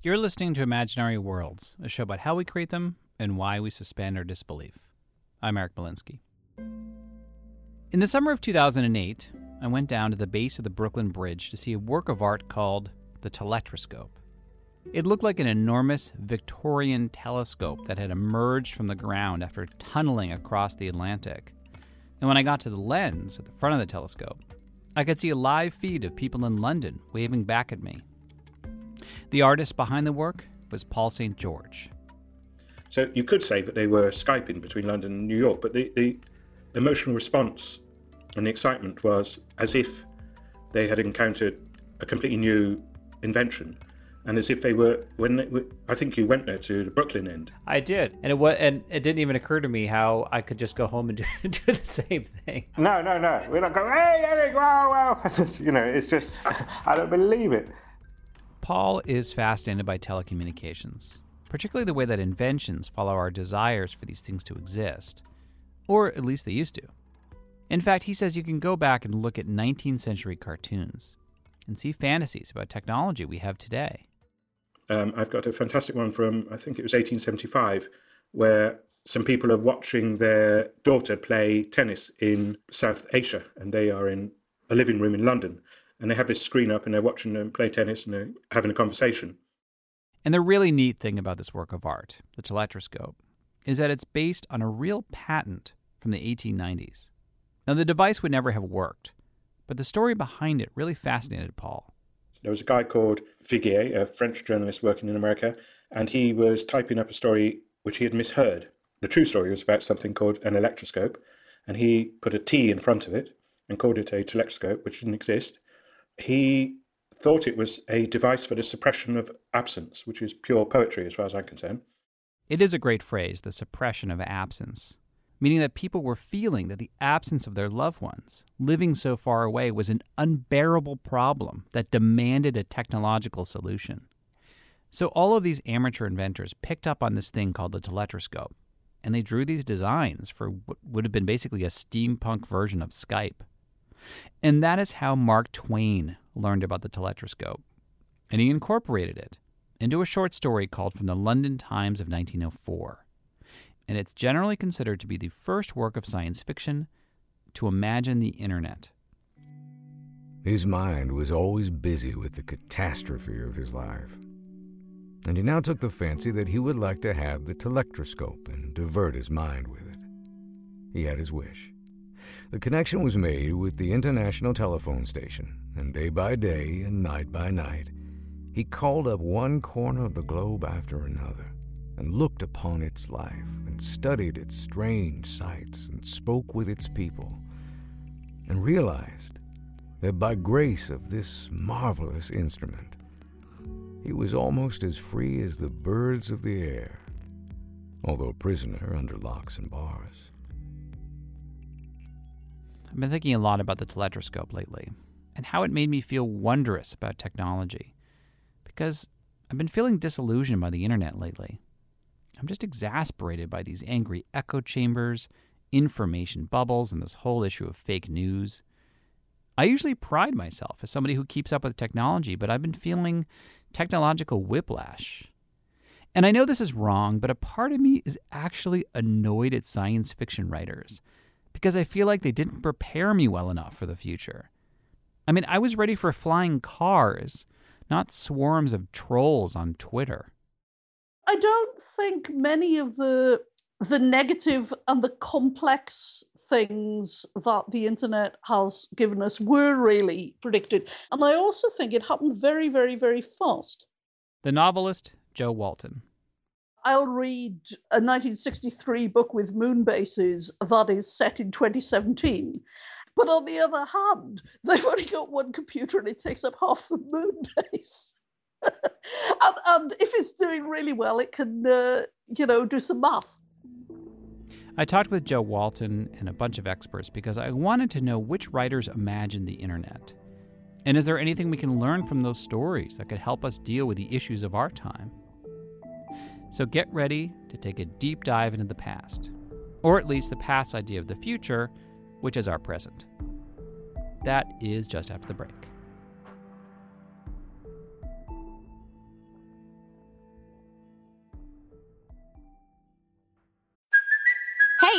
You're listening to Imaginary Worlds, a show about how we create them and why we suspend our disbelief. I'm Eric Malinsky. In the summer of 2008, I went down to the base of the Brooklyn Bridge to see a work of art called the Teletrescope. It looked like an enormous Victorian telescope that had emerged from the ground after tunneling across the Atlantic. And when I got to the lens at the front of the telescope, I could see a live feed of people in London waving back at me. The artist behind the work was Paul St. George. So you could say that they were Skyping between London and New York, but the emotional response and the excitement was as if they had encountered a completely new invention, and as if they were, I think you went there to the Brooklyn end. I did, and it didn't even occur to me how I could just go home and do the same thing. No. We're not going, hey, Eric, wow. It's just, I don't believe it. Paul is fascinated by telecommunications, particularly the way that inventions follow our desires for these things to exist. Or at least they used to. In fact, he says you can go back and look at 19th century cartoons and see fantasies about technology we have today. I've got a fantastic one from, I think it was 1875, where some people are watching their daughter play tennis in South Asia, and they are in a living room in London. And they have this screen up and they're watching them play tennis and they're having a conversation. And the really neat thing about this work of art, the Teletrescope, is that it's based on a real patent from the 1890s. Now, the device would never have worked, but the story behind it really fascinated Paul. There was a guy called Viguier, a French journalist working in America, and he was typing up a story which he had misheard. The true story was about something called an electroscope, and he put a T in front of it and called it a telescope, which didn't exist. He thought it was a device for the suppression of absence, which is pure poetry as far as I'm concerned. It is a great phrase, the suppression of absence, meaning that people were feeling that the absence of their loved ones, living so far away, was an unbearable problem that demanded a technological solution. So all of these amateur inventors picked up on this thing called the Teletrescope, and they drew these designs for what would have been basically a steampunk version of Skype. And that is how Mark Twain learned about the Teletrescope. And he incorporated it into a short story called From the London Times of 1904. And it's generally considered to be the first work of science fiction to imagine the internet. His mind was always busy with the catastrophe of his life. And he now took the fancy that he would like to have the Teletrescope and divert his mind with it. He had his wish. The connection was made with the international telephone station, and day by day and night by night, he called up one corner of the globe after another, and looked upon its life, and studied its strange sights, and spoke with its people, and realized that by grace of this marvelous instrument, he was almost as free as the birds of the air, although a prisoner under locks and bars. I've been thinking a lot about the Teletrescope lately and how it made me feel wondrous about technology, because I've been feeling disillusioned by the internet lately. I'm just exasperated by these angry echo chambers, information bubbles, and this whole issue of fake news. I usually pride myself as somebody who keeps up with technology, but I've been feeling technological whiplash. And I know this is wrong, but a part of me is actually annoyed at science fiction writers, because I feel like they didn't prepare me well enough for the future. I mean, I was ready for flying cars, not swarms of trolls on Twitter. I don't think many of the negative and the complex things that the internet has given us were really predicted. And I also think it happened very, very, very fast. The novelist Jo Walton. I'll read a 1963 book with moon bases that is set in 2017. But on the other hand, they've only got one computer and it takes up half the moon base. and if it's doing really well, it can, do some math. I talked with Jo Walton and a bunch of experts because I wanted to know which writers imagined the internet. And is there anything we can learn from those stories that could help us deal with the issues of our time? So get ready to take a deep dive into the past, or at least the past idea of the future, which is our present. That is just after the break.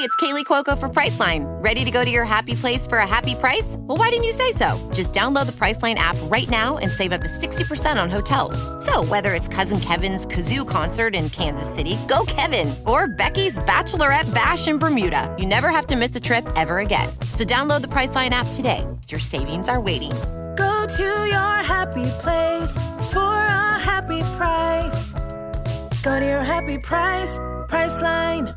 it's Kaylee Cuoco for Priceline. Ready to go to your happy place for a happy price? Well, why didn't you say so? Just download the Priceline app right now and save up to 60% on hotels. So whether it's Cousin Kevin's Kazoo Concert in Kansas City, go Kevin, or Becky's Bachelorette Bash in Bermuda, you never have to miss a trip ever again. So download the Priceline app today. Your savings are waiting. Go to your happy place for a happy price. Go to your happy price, Priceline.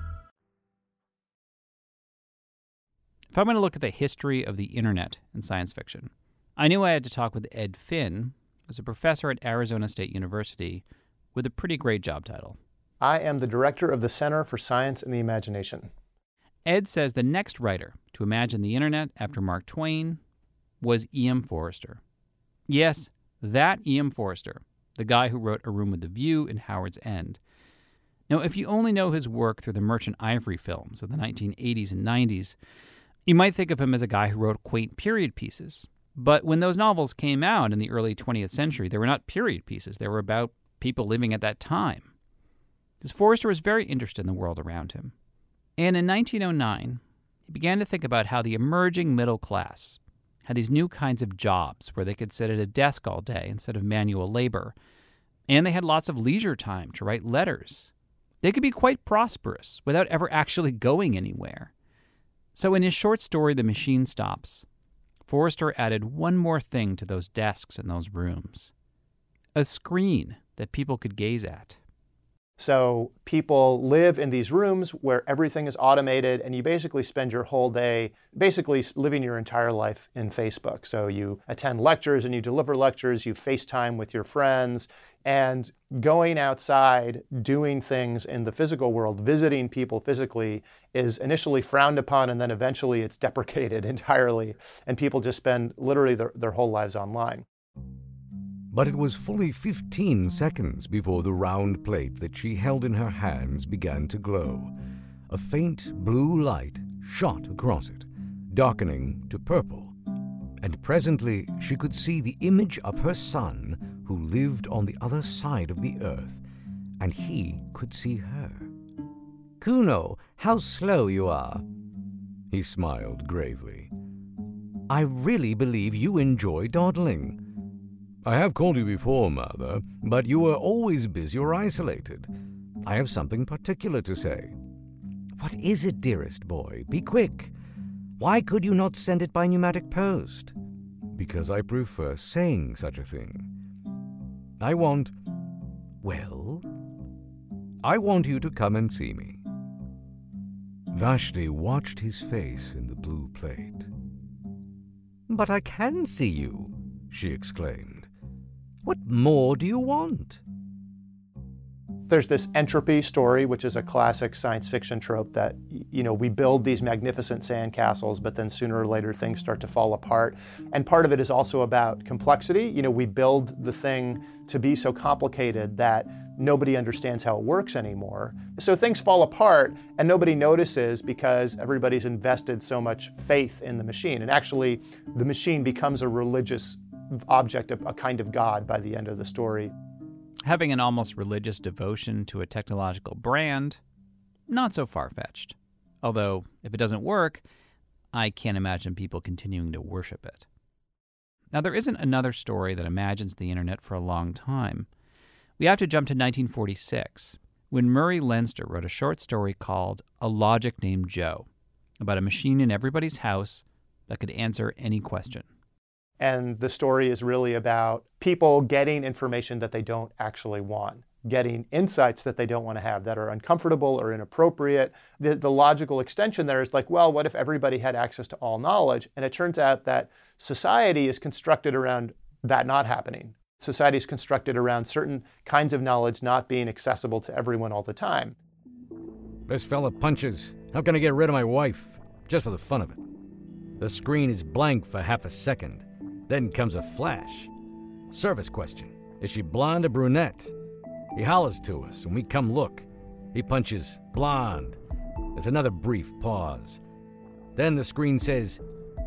If I'm going to look at the history of the internet in science fiction, I knew I had to talk with Ed Finn, who's a professor at Arizona State University with a pretty great job title. I am the director of the Center for Science and the Imagination. Ed says the next writer to imagine the internet after Mark Twain was E.M. Forrester. Yes, that E.M. Forrester, the guy who wrote A Room with a View and Howard's End. Now, if you only know his work through the Merchant Ivory films of the 1980s and 90s, you might think of him as a guy who wrote quaint period pieces. But when those novels came out in the early 20th century, they were not period pieces. They were about people living at that time. Because Forrester was very interested in the world around him. And in 1909, he began to think about how the emerging middle class had these new kinds of jobs where they could sit at a desk all day instead of manual labor. And they had lots of leisure time to write letters. They could be quite prosperous without ever actually going anywhere. So in his short story, The Machine Stops, Forrester added one more thing to those desks and those rooms. A screen that people could gaze at. So people live in these rooms where everything is automated, and you basically spend your whole day basically living your entire life in Facebook. So you attend lectures and you deliver lectures, you FaceTime with your friends, and going outside, doing things in the physical world, visiting people physically is initially frowned upon, and then eventually it's deprecated entirely, and people just spend literally their whole lives online. But it was fully 15 seconds before the round plate that she held in her hands began to glow. A faint blue light shot across it, darkening to purple. And presently she could see the image of her son, who lived on the other side of the earth, and he could see her. "Kuno, how slow you are." He smiled gravely. "I really believe you enjoy dawdling." "I have called you before, Mother, but you were always busy or isolated. I have something particular to say." "What is it, dearest boy? Be quick. Why could you not send it by pneumatic post?" "Because I prefer saying such a thing. I want you to come and see me." Vashti watched his face in the blue plate. "But I can see you," she exclaimed. "What more do you want?" There's this entropy story, which is a classic science fiction trope that, we build these magnificent sandcastles, but then sooner or later things start to fall apart. And part of it is also about complexity. We build the thing to be so complicated that nobody understands how it works anymore. So things fall apart and nobody notices because everybody's invested so much faith in the machine. And actually, the machine becomes a religious object, a kind of god by the end of the story. Having an almost religious devotion to a technological brand, not so far-fetched. Although, if it doesn't work, I can't imagine people continuing to worship it. Now, there isn't another story that imagines the internet for a long time. We have to jump to 1946, when Murray Leinster wrote a short story called A Logic Named Joe, about a machine in everybody's house that could answer any question. And the story is really about people getting information that they don't actually want, getting insights that they don't want to have, that are uncomfortable or inappropriate. The logical extension there is like, well, what if everybody had access to all knowledge? And it turns out that society is constructed around that not happening. Society is constructed around certain kinds of knowledge not being accessible to everyone all the time. "This fella punches. How can I get rid of my wife? Just for the fun of it. The screen is blank for half a second. Then comes a flash. Service question. Is she blonde or brunette? He hollers to us, and we come look. He punches blonde. There's another brief pause. Then the screen says,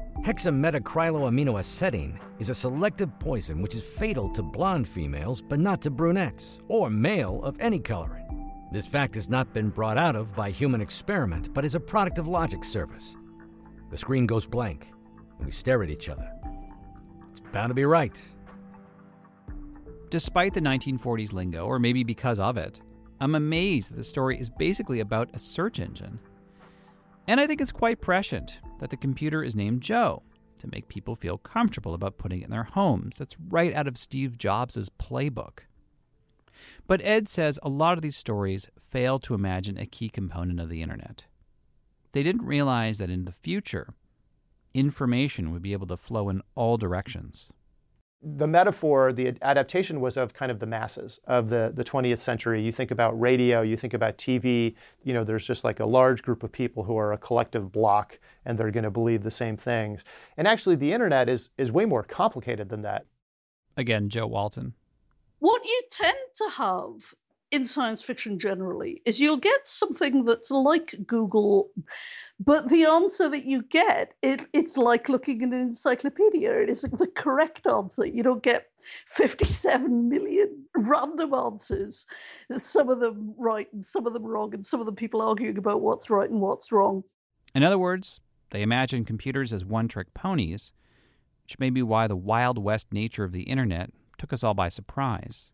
hexametacryloaminoacetine is a selective poison which is fatal to blonde females, but not to brunettes, or male of any coloring. This fact has not been brought out of by human experiment, but is a product of logic service. The screen goes blank, and we stare at each other. It's bound to be right. Despite the 1940s lingo, or maybe because of it, I'm amazed that the story is basically about a search engine. And I think it's quite prescient that the computer is named Joe to make people feel comfortable about putting it in their homes. That's right out of Steve Jobs' playbook. But Ed says a lot of these stories fail to imagine a key component of the internet. They didn't realize that in the future, information would be able to flow in all directions. The metaphor, the adaptation was of kind of the masses of the 20th century. You think about radio, you think about TV, there's just like a large group of people who are a collective block and they're going to believe the same things. And actually the internet is way more complicated than that. Again, Joe Walton. What you tend to have in science fiction generally is you'll get something that's like Google, but the answer that you get, it's like looking in an encyclopedia. It is the correct answer. You don't get 57 million random answers, some of them right and some of them wrong, and some of them people arguing about what's right and what's wrong. In other words, they imagine computers as one-trick ponies, which may be why the Wild West nature of the internet took us all by surprise.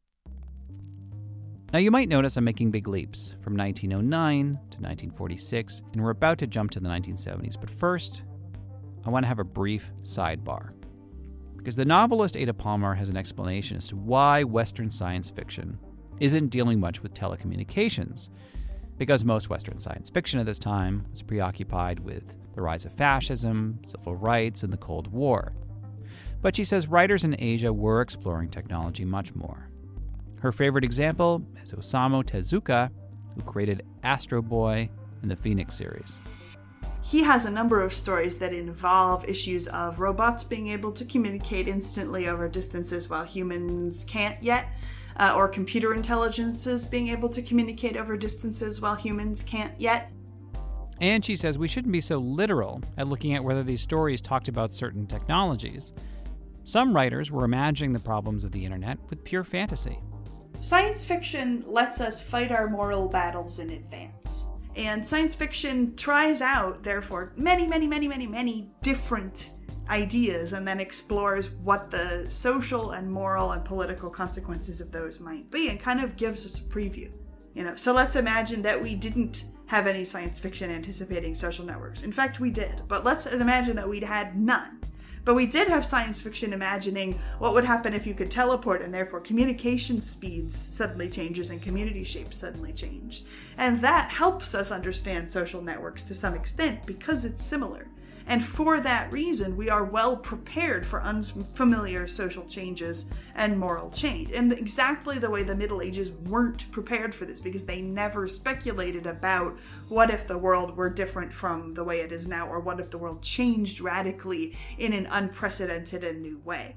Now, you might notice I'm making big leaps from 1909 to 1946, and we're about to jump to the 1970s. But first, I want to have a brief sidebar. Because the novelist Ada Palmer has an explanation as to why Western science fiction isn't dealing much with telecommunications. Because most Western science fiction at this time was preoccupied with the rise of fascism, civil rights, and the Cold War. But she says writers in Asia were exploring technology much more. Her favorite example is Osamu Tezuka, who created Astro Boy in the Phoenix series. He has a number of stories that involve issues of robots being able to communicate instantly over distances while humans can't yet, or computer intelligences being able to communicate over distances while humans can't yet. And she says we shouldn't be so literal at looking at whether these stories talked about certain technologies. Some writers were imagining the problems of the internet with pure fantasy. Science fiction lets us fight our moral battles in advance. And science fiction tries out, therefore, many different ideas and then explores what the social and moral and political consequences of those might be and kind of gives us a preview. So let's imagine that we didn't have any science fiction anticipating social networks. In fact, we did. But let's imagine that we'd had none. But we did have science fiction imagining what would happen if you could teleport, and therefore communication speeds suddenly changes and community shapes suddenly change. And that helps us understand social networks to some extent because it's similar. And for that reason, we are well prepared for unfamiliar social changes and moral change. And exactly the way the Middle Ages weren't prepared for this, because they never speculated about what if the world were different from the way it is now, or what if the world changed radically in an unprecedented and new way.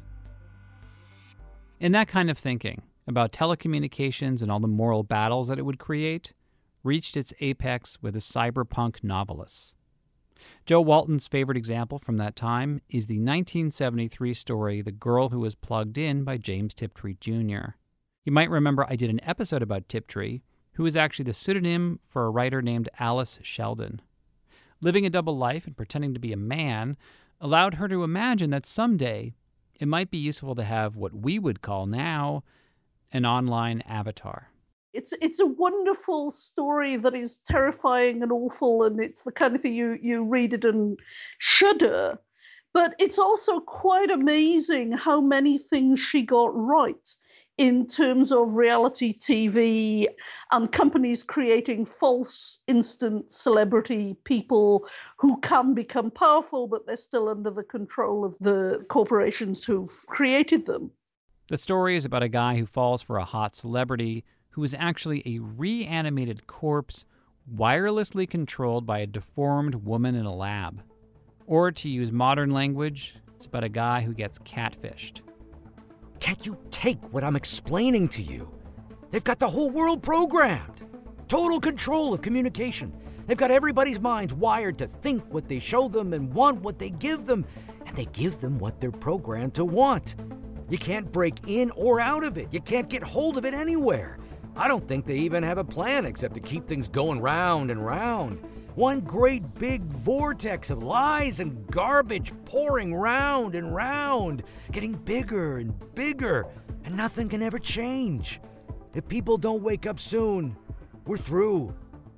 And that kind of thinking about telecommunications and all the moral battles that it would create reached its apex with the cyberpunk novelists. Joe Walton's favorite example from that time is the 1973 story The Girl Who Was Plugged In by James Tiptree Jr. You might remember I did an episode about Tiptree, who is actually the pseudonym for a writer named Alice Sheldon. Living a double life and pretending to be a man allowed her to imagine that someday it might be useful to have what we would call now an online avatar. It's a wonderful story that is terrifying and awful, and it's the kind of thing you read it and shudder. But it's also quite amazing how many things she got right in terms of reality TV and companies creating false instant celebrity people who can become powerful, but they're still under the control of the corporations who've created them. The story is about a guy who falls for a hot celebrity who is actually a reanimated corpse wirelessly controlled by a deformed woman in a lab. Or to use modern language, it's about a guy who gets catfished. Can't you take what I'm explaining to you? They've got the whole world programmed. Total control of communication. They've got everybody's minds wired to think what they show them and want what they give them, and they give them what they're programmed to want. You can't break in or out of it. You can't get hold of it anywhere. I don't think they even have a plan except to keep things going round and round. One great big vortex of lies and garbage pouring round and round, getting bigger and bigger, and nothing can ever change. If people don't wake up soon, we're through.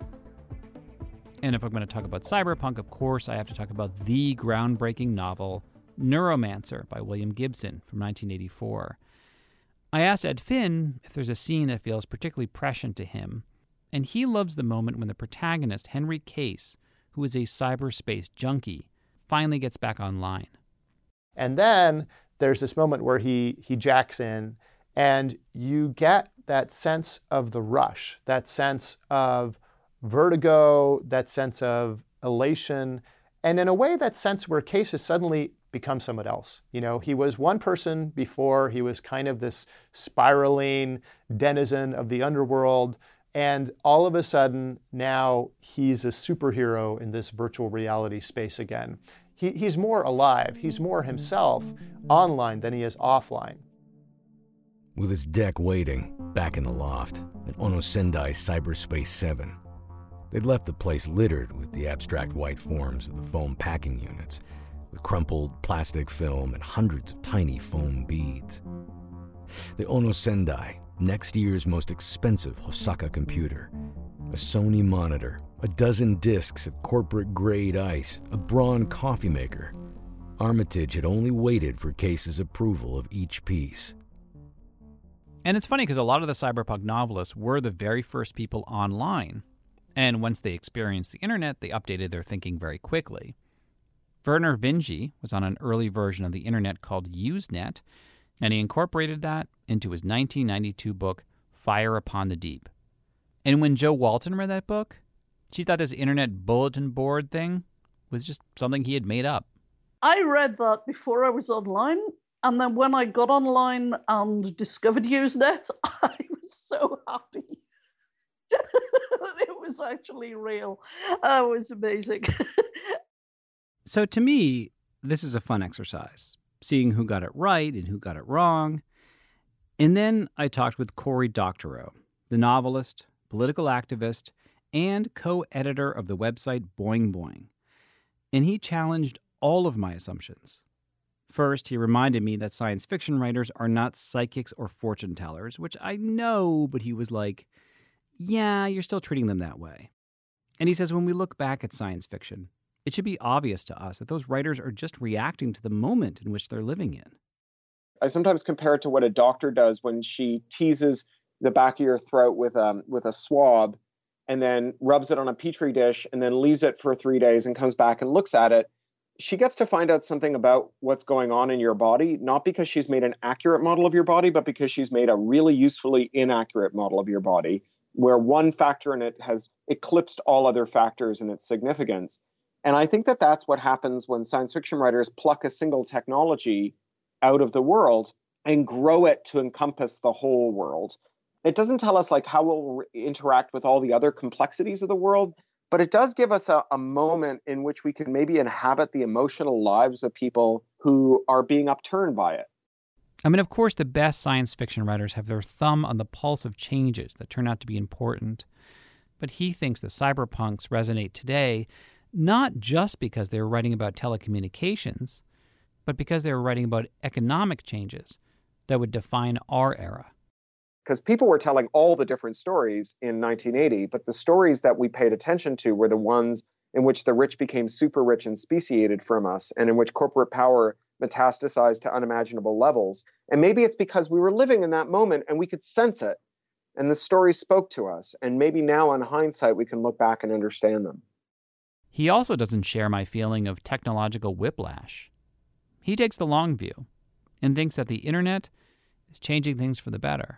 And if I'm going to talk about cyberpunk, of course, I have to talk about the groundbreaking novel Neuromancer by William Gibson from 1984. I asked Ed Finn if there's a scene that feels particularly prescient to him, and he loves the moment when the protagonist, Henry Case, who is a cyberspace junkie, finally gets back online. And then there's this moment where he jacks in, and you get that sense of the rush, that sense of vertigo, that sense of elation, and in a way that sense where Case has suddenly become someone else. You know, he was one person before, he was kind of this spiraling denizen of the underworld, and all of a sudden now he's a superhero in this virtual reality space again. He's more alive, he's more himself online than he is offline. With his deck waiting, back in the loft, at Ono Sendai Cyberspace 7, they'd left the place littered with the abstract white forms of the foam packing units, with crumpled plastic film and hundreds of tiny foam beads. The Ono Sendai, next year's most expensive Hosaka computer, a Sony monitor, a dozen discs of corporate-grade ice, a Braun coffee maker. Armitage had only waited for Case's approval of each piece. And it's funny because a lot of the cyberpunk novelists were the very first people online. And once they experienced the internet, they updated their thinking very quickly. Werner Vinge was on an early version of the internet called Usenet, and he incorporated that into his 1992 book, Fire Upon the Deep. And when Jo Walton read that book, she thought this internet bulletin board thing was just something he had made up. I read that before I was online, and then when I got online and discovered Usenet, I was so happy. It was actually real. It was amazing. So to me, this is a fun exercise, seeing who got it right and who got it wrong. And then I talked with Cory Doctorow, the novelist, political activist, and co-editor of the website Boing Boing. And he challenged all of my assumptions. First, he reminded me that science fiction writers are not psychics or fortune tellers, which I know, but he was like, yeah, you're still treating them that way. And he says when we look back at science fiction, it should be obvious to us that those writers are just reacting to the moment in which they're living in. I sometimes compare it to what a doctor does when she teases the back of your throat with a swab and then rubs it on a petri dish and then leaves it for 3 days and comes back and looks at it. She gets to find out something about what's going on in your body, not because she's made an accurate model of your body, but because she's made a really usefully inaccurate model of your body, where one factor in it has eclipsed all other factors in its significance. And I think that that's what happens when science fiction writers pluck a single technology out of the world and grow it to encompass the whole world. It doesn't tell us like how we'll interact with all the other complexities of the world, but it does give us a moment in which we can maybe inhabit the emotional lives of people who are being upturned by it. I mean, of course, the best science fiction writers have their thumb on the pulse of changes that turn out to be important. But he thinks the cyberpunks resonate today not just because they were writing about telecommunications, but because they were writing about economic changes that would define our era. Because people were telling all the different stories in 1980, but the stories that we paid attention to were the ones in which the rich became super rich and speciated from us, and in which corporate power metastasized to unimaginable levels. And maybe it's because we were living in that moment and we could sense it, and the stories spoke to us. And maybe now, in hindsight, we can look back and understand them. He also doesn't share my feeling of technological whiplash. He takes the long view and thinks that the internet is changing things for the better.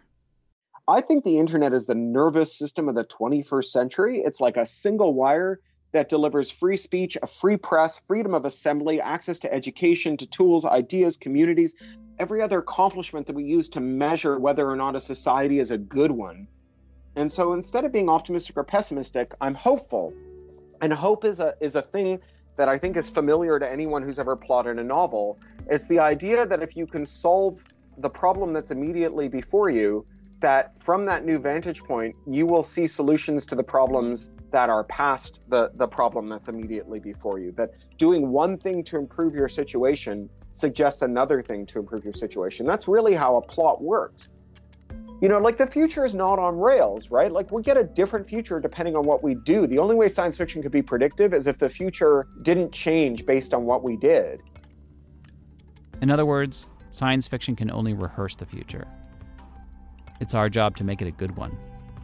I think the internet is the nervous system of the 21st century. It's like a single wire that delivers free speech, a free press, freedom of assembly, access to education, to tools, ideas, communities, every other accomplishment that we use to measure whether or not a society is a good one. And so instead of being optimistic or pessimistic, I'm hopeful. And hope is a thing that I think is familiar to anyone who's ever plotted a novel. It's the idea that if you can solve the problem that's immediately before you, that from that new vantage point, you will see solutions to the problems that are past the problem that's immediately before you. That doing one thing to improve your situation suggests another thing to improve your situation. That's really how a plot works. You know, like the future is not on rails, right? Like we get a different future depending on what we do. The only way science fiction could be predictive is if the future didn't change based on what we did. In other words, science fiction can only rehearse the future. It's our job to make it a good one.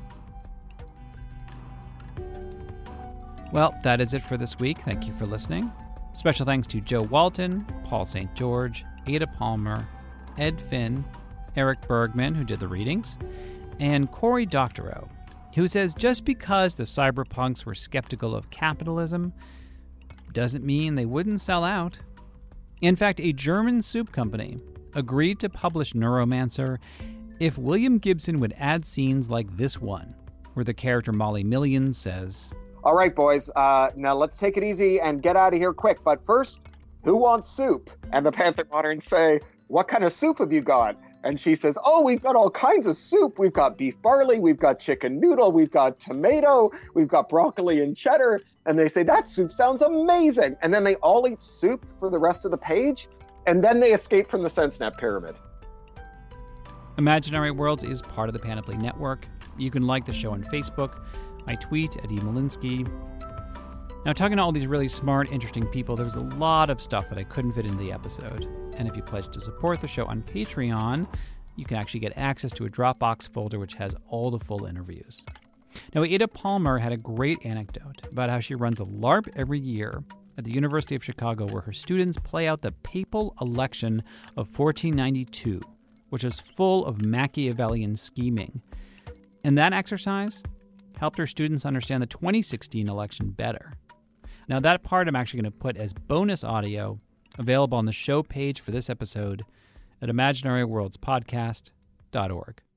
Well, that is it for this week. Thank you for listening. Special thanks to Joe Walton, Paul St. George, Ada Palmer, Ed Finn, Eric Bergman, who did the readings, and Cory Doctorow, who says just because the cyberpunks were skeptical of capitalism doesn't mean they wouldn't sell out. In fact, a German soup company agreed to publish Neuromancer if William Gibson would add scenes like this one, where the character Molly Millions says, "All right, boys, now let's take it easy and get out of here quick. But first, who wants soup?" And the Panther Moderns say, "What kind of soup have you got?" And she says, "Oh, we've got all kinds of soup. We've got beef barley, we've got chicken noodle, we've got tomato, we've got broccoli and cheddar." And they say, "That soup sounds amazing." And then they all eat soup for the rest of the page. And then they escape from the SenseNet pyramid. Imaginary Worlds is part of the Panoply Network. You can like the show on Facebook. I tweet at E. Malinsky. Now, talking to all these really smart, interesting people, there was a lot of stuff that I couldn't fit into the episode. And if you pledge to support the show on Patreon, you can actually get access to a Dropbox folder which has all the full interviews. Now, Ada Palmer had a great anecdote about how she runs a LARP every year at the University of Chicago where her students play out the papal election of 1492, which is full of Machiavellian scheming. And that exercise helped her students understand the 2016 election better. Now, that part I'm actually going to put as bonus audio available on the show page for this episode at imaginaryworldspodcast.org.